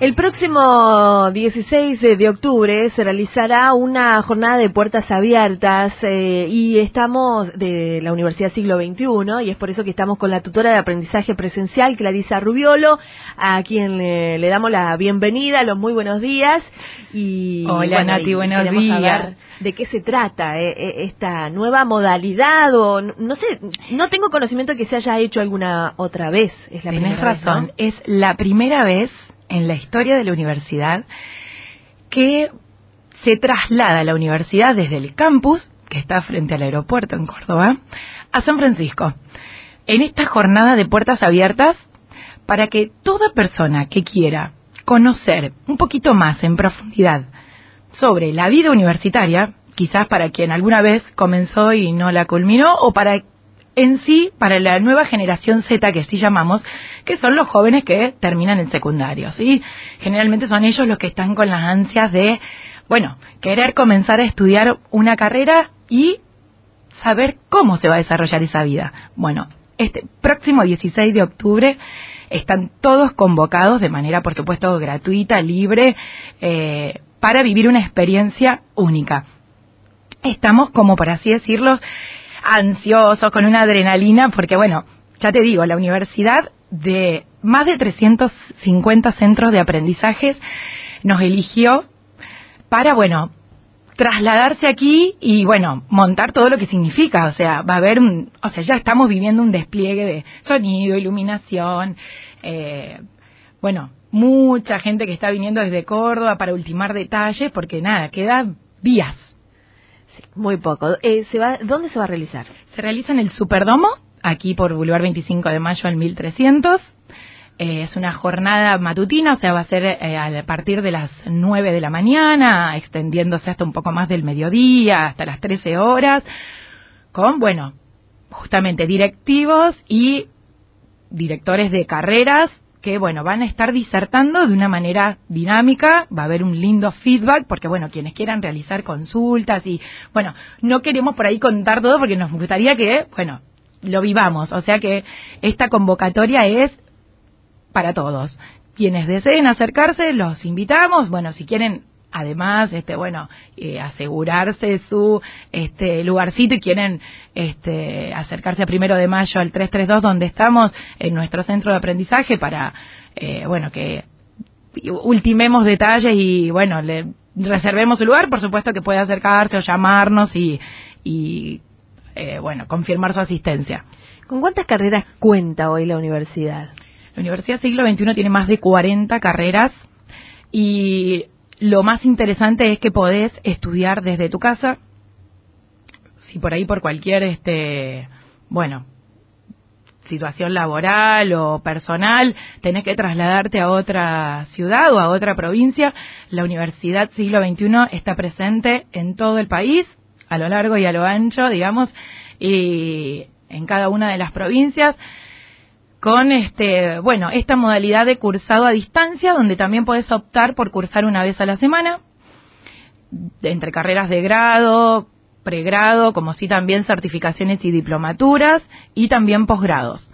El próximo 16 de octubre se realizará una jornada de puertas abiertas y estamos de la Universidad Siglo XXI y es por eso que estamos con la tutora de aprendizaje presencial, Clarisa Rubiolo, a quien le damos la bienvenida, los muy buenos días. Y hola, bueno, Nati, buenos días. Saber de qué se trata esta nueva modalidad o no sé, no tengo conocimiento que se haya hecho alguna otra vez. Es la Tenés primera razón, vez, ¿no? es la primera vez en la historia de la universidad que se traslada la universidad desde el campus, que está frente al aeropuerto en Córdoba, a San Francisco, en esta jornada de puertas abiertas, para que toda persona que quiera conocer un poquito más en profundidad sobre la vida universitaria, quizás para quien alguna vez comenzó y no la culminó, o para en sí, para la nueva generación Z, que sí llamamos, que son los jóvenes que terminan el secundario, ¿sí? Generalmente son ellos los que están con las ansias de, bueno, querer comenzar a estudiar una carrera y saber cómo se va a desarrollar esa vida. Bueno, este próximo 16 de octubre están todos convocados de manera, por supuesto, gratuita, libre, para vivir una experiencia única. Estamos, como por así decirlo, ansiosos, con una adrenalina, porque bueno, ya te digo, la universidad de más de 350 centros de aprendizajes nos eligió para, bueno, trasladarse aquí y, bueno, montar todo lo que significa. O sea, va a haber ya estamos viviendo un despliegue de sonido, iluminación, bueno, mucha gente que está viniendo desde Córdoba para ultimar detalles, porque nada, quedan días. Sí, muy poco. ¿Dónde se va a realizar? Se realiza en el Superdomo, aquí por Boulevard 25 de Mayo al 1300. Es una jornada matutina, o sea, va a ser a partir de las 9 de la mañana, extendiéndose hasta un poco más del mediodía, hasta las 13 horas, con, bueno, justamente directivos y directores de carreras que, bueno, van a estar disertando de una manera dinámica, va a haber un lindo feedback, porque, bueno, quienes quieran realizar consultas y, bueno, no queremos por ahí contar todo porque nos gustaría que, bueno, lo vivamos, o sea que esta convocatoria es para todos. Quienes deseen acercarse, los invitamos, bueno, si quieren, además, asegurarse su lugarcito y quieren acercarse a 1 de Mayo al 332, donde estamos en nuestro centro de aprendizaje para, que ultimemos detalles y, bueno, le reservemos su lugar, por supuesto que puede acercarse o llamarnos y confirmar su asistencia. ¿Con cuántas carreras cuenta hoy la universidad? La Universidad Siglo XXI tiene más de 40 carreras y lo más interesante es que podés estudiar desde tu casa, si por ahí por cualquier, situación laboral o personal, tenés que trasladarte a otra ciudad o a otra provincia. La Universidad Siglo XXI está presente en todo el país, a lo largo y a lo ancho, digamos, y en cada una de las provincias, con esta modalidad de cursado a distancia, donde también podés optar por cursar una vez a la semana, entre carreras de grado, pregrado, como sí también certificaciones y diplomaturas, y también posgrados.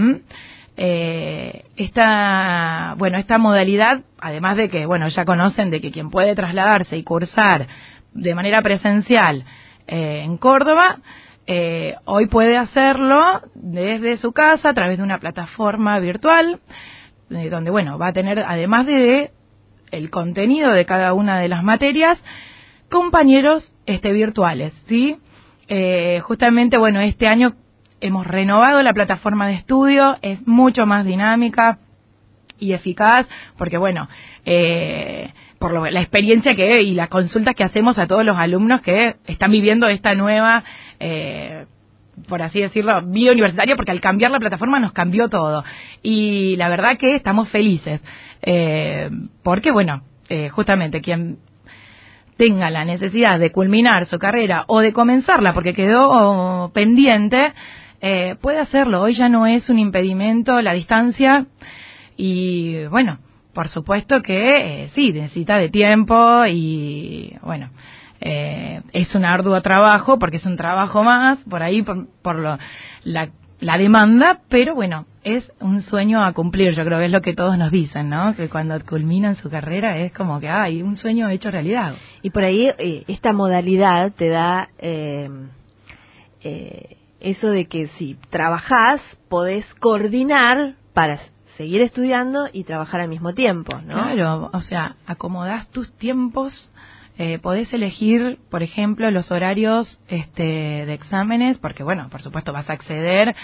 Esta modalidad, además de que, bueno, ya conocen de que quien puede trasladarse y cursar de manera presencial en Córdoba, hoy puede hacerlo desde su casa a través de una plataforma virtual, donde, bueno, va a tener, además de el contenido de cada una de las materias, compañeros virtuales, ¿sí? Justamente, bueno, este año hemos renovado la plataforma de estudio, es mucho más dinámica y eficaz, porque, bueno, por la experiencia y las consultas que hacemos a todos los alumnos que están viviendo esta nueva, por así decirlo, vida universitaria, porque al cambiar la plataforma nos cambió todo. Y la verdad que estamos felices, porque, bueno, justamente quien tenga la necesidad de culminar su carrera o de comenzarla porque quedó pendiente, puede hacerlo. Hoy ya no es un impedimento la distancia y, bueno, por supuesto que sí, necesita de tiempo y, bueno, es un arduo trabajo porque es un trabajo más, por ahí, por la la demanda, pero bueno, es un sueño a cumplir, yo creo que es lo que todos nos dicen, ¿no? Que cuando culminan su carrera es como que hay un sueño hecho realidad. Y por ahí esta modalidad te da eso de que si trabajás, podés coordinar para seguir estudiando y trabajar al mismo tiempo, ¿no? Claro, o sea, acomodás tus tiempos. Podés elegir, por ejemplo, los horarios de exámenes, porque bueno, por supuesto vas a acceder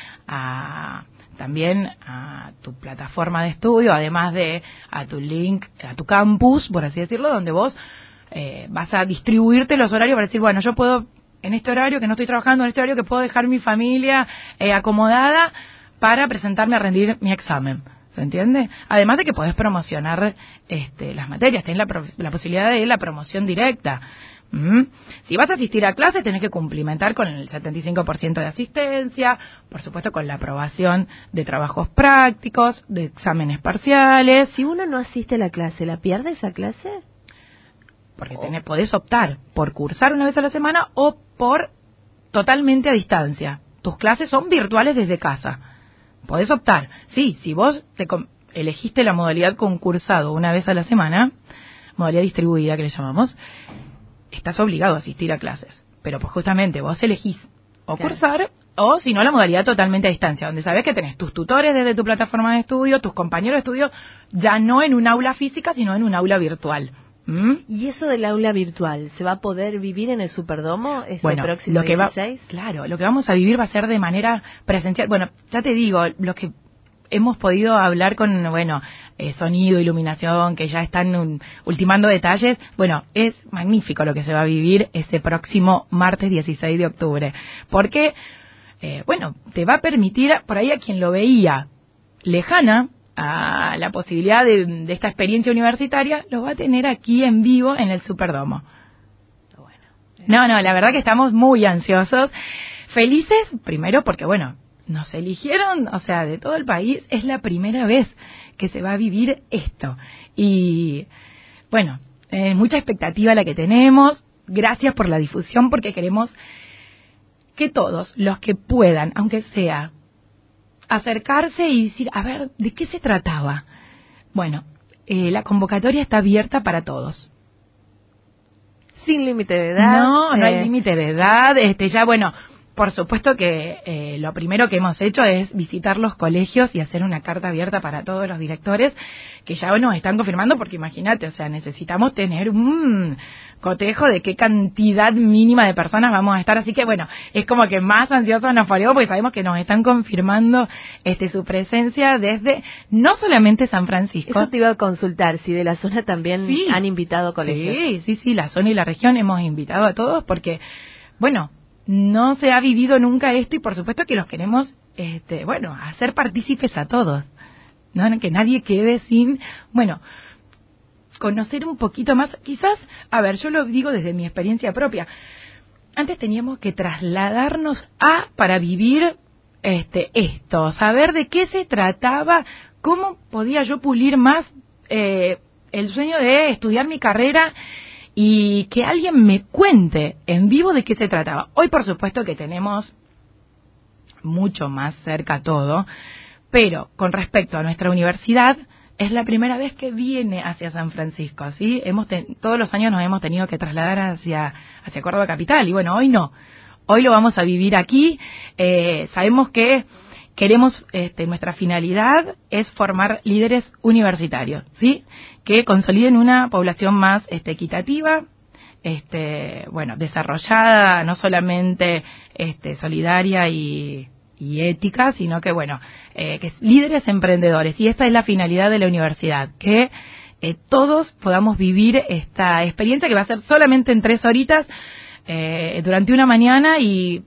también a tu plataforma de estudio, además de a tu link, a tu campus, por así decirlo, donde vos vas a distribuirte los horarios para decir, bueno, yo puedo en este horario que no estoy trabajando, en este horario que puedo dejar mi familia acomodada para presentarme a rendir mi examen. ¿Se entiende? Además de que podés promocionar las materias, tenés la posibilidad de la promoción directa. Si vas a asistir a clases, tenés que cumplimentar con el 75% de asistencia, por supuesto con la aprobación de trabajos prácticos, de exámenes parciales. Si uno no asiste a la clase, ¿la pierde esa clase? Porque podés optar por cursar una vez a la semana o por totalmente a distancia. Tus clases son virtuales desde casa. Podés optar. Sí, si vos elegiste la modalidad concursado una vez a la semana, modalidad distribuida que le llamamos, estás obligado a asistir a clases. Pero pues justamente vos elegís o cursar o si no la modalidad totalmente a distancia, donde sabés que tenés tus tutores desde tu plataforma de estudio, tus compañeros de estudio, ya no en un aula física, sino en un aula virtual. ¿Y eso del aula virtual se va a poder vivir en el Superdomo próximo lo que 16? Claro, lo que vamos a vivir va a ser de manera presencial. Bueno, ya te digo, lo que hemos podido hablar con, sonido, iluminación, que ya están ultimando detalles. Bueno, es magnífico lo que se va a vivir este próximo martes 16 de octubre. Porque, te va a permitir, por ahí a quien lo veía lejana, a la posibilidad de esta experiencia universitaria, lo va a tener aquí en vivo en el Superdomo. No, la verdad que estamos muy ansiosos, felices, primero porque, nos eligieron, o sea, de todo el país, es la primera vez que se va a vivir esto. Y, mucha expectativa la que tenemos, gracias por la difusión, porque queremos que todos los que puedan, aunque sea acercarse y decir, a ver, ¿de qué se trataba? La convocatoria está abierta para todos. ¿Sin límite de edad? No hay límite de edad. Por supuesto que lo primero que hemos hecho es visitar los colegios y hacer una carta abierta para todos los directores que ya nos están confirmando, porque imagínate, o sea, necesitamos tener un cotejo de qué cantidad mínima de personas vamos a estar, así que es como que más ansiosos nos ponemos porque sabemos que nos están confirmando su presencia desde no solamente San Francisco. Eso te iba a consultar, si de la zona también han invitado colegios. Sí, la zona y la región hemos invitado a todos porque, no se ha vivido nunca esto y por supuesto que los queremos, hacer partícipes a todos. No, que nadie quede sin, conocer un poquito más. Quizás, yo lo digo desde mi experiencia propia. Antes teníamos que trasladarnos para vivir esto, saber de qué se trataba, cómo podía yo pulir más el sueño de estudiar mi carrera y que alguien me cuente en vivo de qué se trataba. Hoy, por supuesto, que tenemos mucho más cerca todo, pero con respecto a nuestra universidad, es la primera vez que viene hacia San Francisco, ¿sí? Todos los años nos hemos tenido que trasladar hacia Córdoba capital, y hoy no. Hoy lo vamos a vivir aquí. Sabemos que queremos, nuestra finalidad es formar líderes universitarios, ¿sí? Que consoliden una población más equitativa, desarrollada, no solamente solidaria y ética, sino que que líderes emprendedores. Y esta es la finalidad de la universidad, que todos podamos vivir esta experiencia que va a ser solamente en 3 horitas durante una mañana y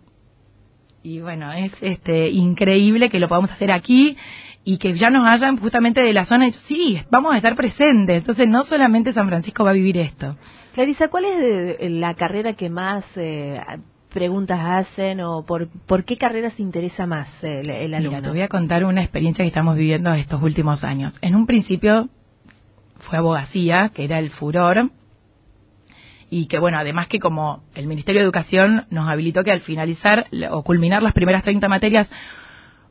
es increíble que lo podamos hacer aquí y que ya nos hayan justamente de la zona dicho, sí, vamos a estar presentes. Entonces no solamente San Francisco va a vivir esto. Clarisa, ¿cuál es la carrera que más preguntas hacen o por qué carrera se interesa más el alumno? Mira, te voy a contar una experiencia que estamos viviendo estos últimos años. En un principio fue abogacía, que era el furor, y que además que como el Ministerio de Educación nos habilitó que al finalizar o culminar las primeras 30 materias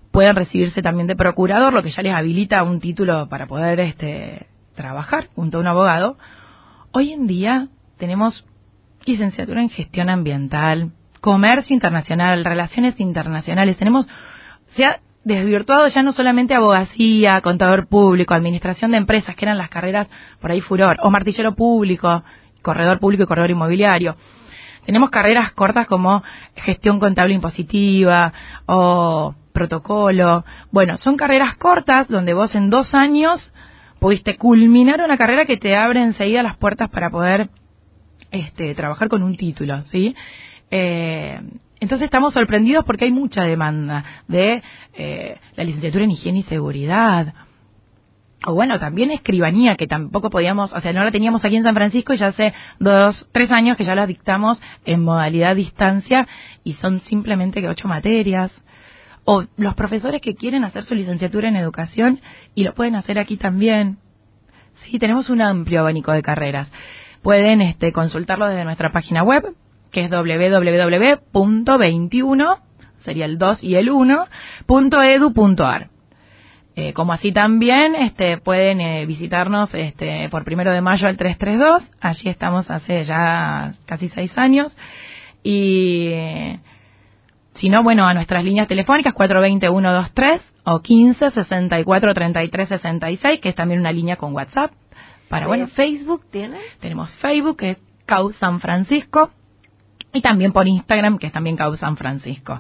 pueden recibirse también de procurador, lo que ya les habilita un título para poder trabajar junto a un abogado. Hoy en día tenemos licenciatura en gestión ambiental, comercio internacional, relaciones internacionales. Se ha desvirtuado ya no solamente abogacía, contador público, administración de empresas, que eran las carreras por ahí furor, o martillero público, corredor público y corredor inmobiliario. Tenemos carreras cortas como gestión contable impositiva o protocolo. Bueno, son carreras cortas donde vos en 2 años pudiste culminar una carrera que te abre enseguida las puertas para poder trabajar con un título, ¿sí? Entonces estamos sorprendidos porque hay mucha demanda de la licenciatura en higiene y seguridad. O bueno, también escribanía, que tampoco podíamos, o sea, no la teníamos aquí en San Francisco y ya hace 2-3 años que ya la dictamos en modalidad distancia y son simplemente 8 materias. O los profesores que quieren hacer su licenciatura en educación y lo pueden hacer aquí también. Sí, tenemos un amplio abanico de carreras. Pueden consultarlo desde nuestra página web, que es www.21, sería el 2 y el 1.edu.ar. Como así también pueden visitarnos por 1 de mayo al 332, allí estamos hace ya casi 6 años, y si no, bueno, a nuestras líneas telefónicas 420-123 o 15-64-33-66, que es también una línea con WhatsApp. ¿Facebook tiene? Tenemos Facebook, que es CAU San Francisco, y también por Instagram, que es también CAU San Francisco.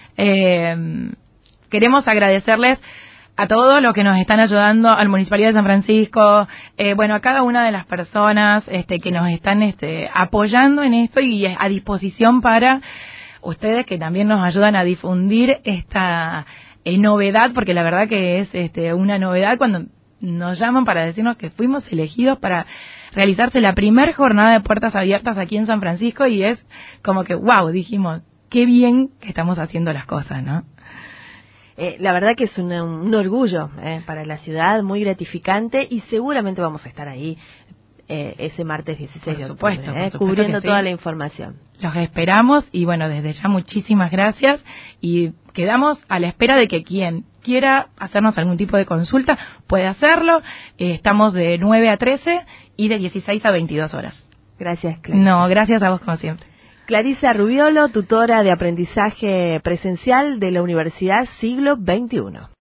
Queremos agradecerles a todos los que nos están ayudando, al Municipalidad de San Francisco, a cada una de las personas que nos están apoyando en esto y a disposición para ustedes que también nos ayudan a difundir esta novedad, porque la verdad que es una novedad cuando nos llaman para decirnos que fuimos elegidos para realizarse la primer jornada de puertas abiertas aquí en San Francisco, y es como que wow, dijimos, qué bien que estamos haciendo las cosas, ¿no? La verdad que es un orgullo para la ciudad, muy gratificante, y seguramente vamos a estar ahí ese martes 16 de octubre, por supuesto cubriendo sí. Toda la información. Los esperamos y bueno, desde ya muchísimas gracias y quedamos a la espera de que quien quiera hacernos algún tipo de consulta puede hacerlo. Estamos de 9 a 13 y de 16 a 22 horas. Gracias, Clarisa. No, gracias a vos como siempre. Clarisa Rubiolo, tutora de aprendizaje presencial de la Universidad Siglo XXI.